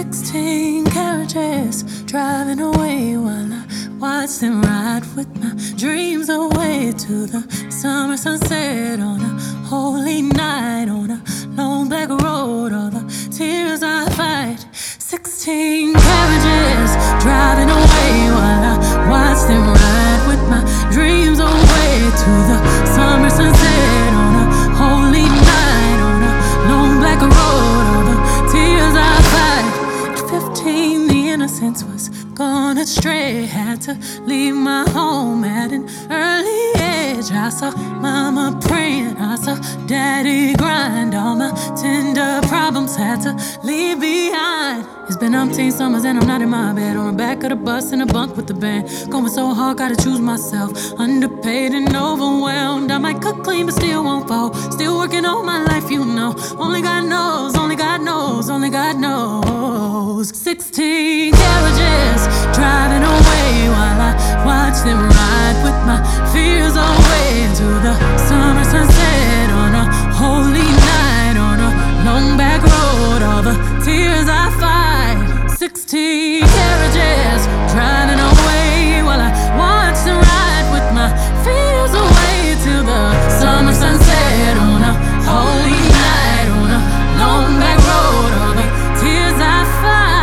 16 carriages driving away while I watch them ride with my dreams away to the summer sunset on a holy night on a long black road. All the tears I fight. 16 carriages driving away while I watch them ride with my dreams away to the summer sunset on a holy night on a long black road. All the tears I fight. At 15, the innocence was gone astray. Had to leave my home at an early age. I saw mama praying, I saw daddy grind. All my tender problems had to leave behind. It's been umpteen summers and I'm not in my bed, on the back of the bus in a bunk with the band. Going so hard, gotta choose myself. Underpaid and overwhelmed. I might cook clean but still won't fall. Still working all my life, you know. Only God knows, only God knows, only God knows. 16 carriages driving away while I watch them ride with my fears away to the summer sunset on a holy night on a long back road. All the tears I fight. 16 carriages driving away while I watch them ride with my fears away to the summer sunset on a holy night on a long back road. All the tears I fight.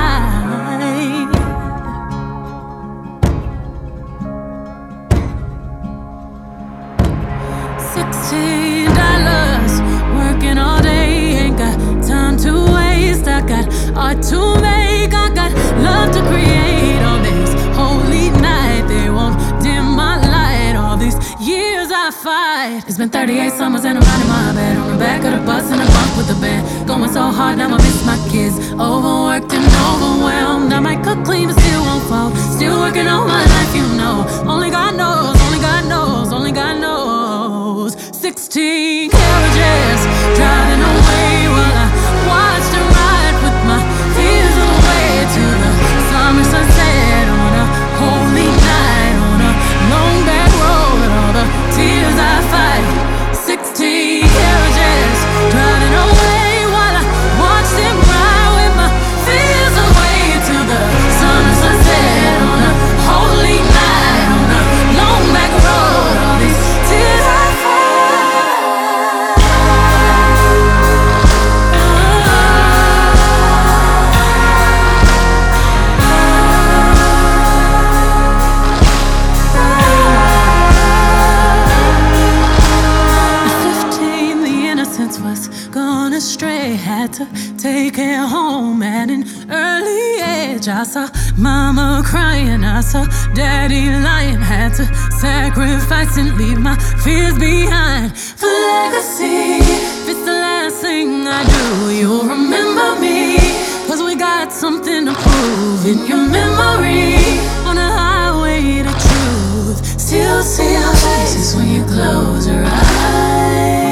$16 working all day, ain't got time to waste. I got art to make, I got love to create. On this holy night, they won't dim my light. All these years I fight. It's been 38 summers and I'm not in my bed, on the back of the bus in a bunk with the band. Going so hard, now I miss my kids. Overworked and overwhelmed. I might cook clean but still won't fall. Still working all my life, you know. Only God knows, only God knows, only God knows. 16 carriages driving away while I watch them ride with my fears away to the summer sunset on a holy night on a long back road. All the tears I fight. 16 carriages driving away while I watch them ride with my fears away to the summer sunset on a holy night on a long back road. All these tears I fight. Was gone astray, had to take it home at an early age. I saw mama crying, I saw daddy lying. Had to sacrifice and leave my fears behind for legacy. If it's the last thing I do, you'll remember me, 'cause we got something to prove in your memory. On a highway to truth, still see our faces when you close your eyes.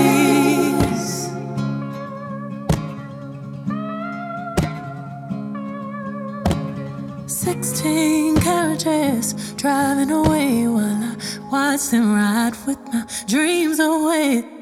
16 carriages driving away while I watch them ride with my dreams away.